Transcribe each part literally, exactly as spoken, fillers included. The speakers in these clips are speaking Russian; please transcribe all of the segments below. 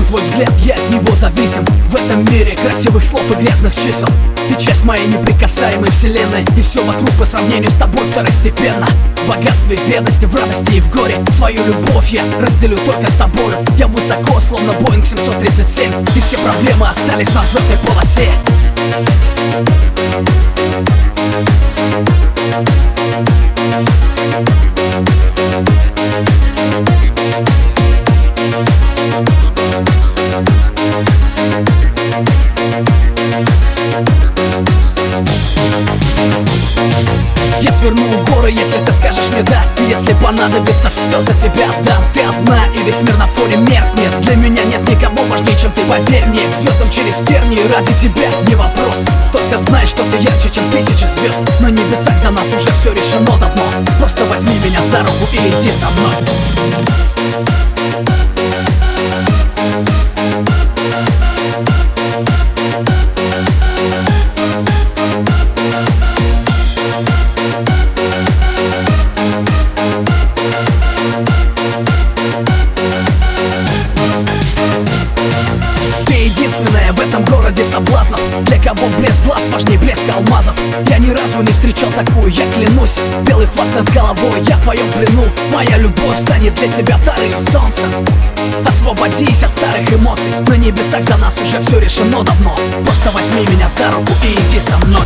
твой взгляд, я от него зависим. В этом мире красивых слов и грязных чисел. Ты часть моей неприкасаемой вселенной, и все вокруг по сравнению с тобой второстепенно. В богатстве и бедности, в радости и в горе свою любовь я разделю только с тобой. Я высоко, словно Боинг семьсот тридцать семь, и все проблемы остались на взлетной полосе. Я сверну горы, если ты скажешь мне да. И если понадобится, все за тебя дам. Ты одна, и весь мир на фоне меркнет. Для меня нет никого важнее, чем ты, поверь мне. К звездам через тернии, ради тебя не вопрос. Только знай, что ты ярче, чем тысячи звезд. На небесах за нас уже все решено давно. Просто возьми меня за руку и иди со мной. В этом городе соблазнов, для кого блеск глаз важнее блеска алмазов. Я ни разу не встречал такую, я клянусь. Белый флаг над головой, я в твоем плену. Моя любовь станет для тебя вторым солнцем. Освободись от старых эмоций. На небесах за нас уже все решено давно. Просто возьми меня за руку и иди со мной.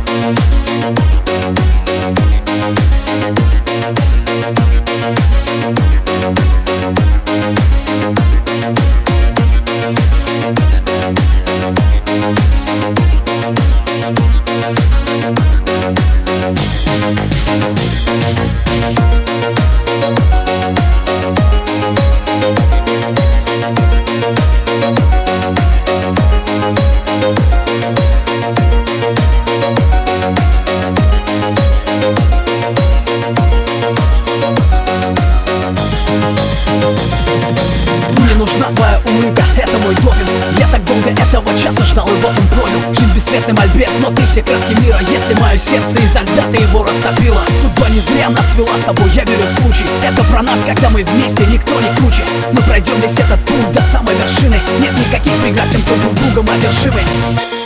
Мне нужна твоя улыбка, это мой допинг. Я так долго этого часа ждал, и вот он понял. Жизнь бесцветный мольберт, но ты все краски мира. Если мое сердце изо льда, ты его растопила. Судьба не зря нас свела с тобой, я верю в случай. Это про нас, когда мы вместе, никто не круче. Мы пройдем весь этот путь до самой вершины. Нет никаких преград тем, кто друг другом одержимый.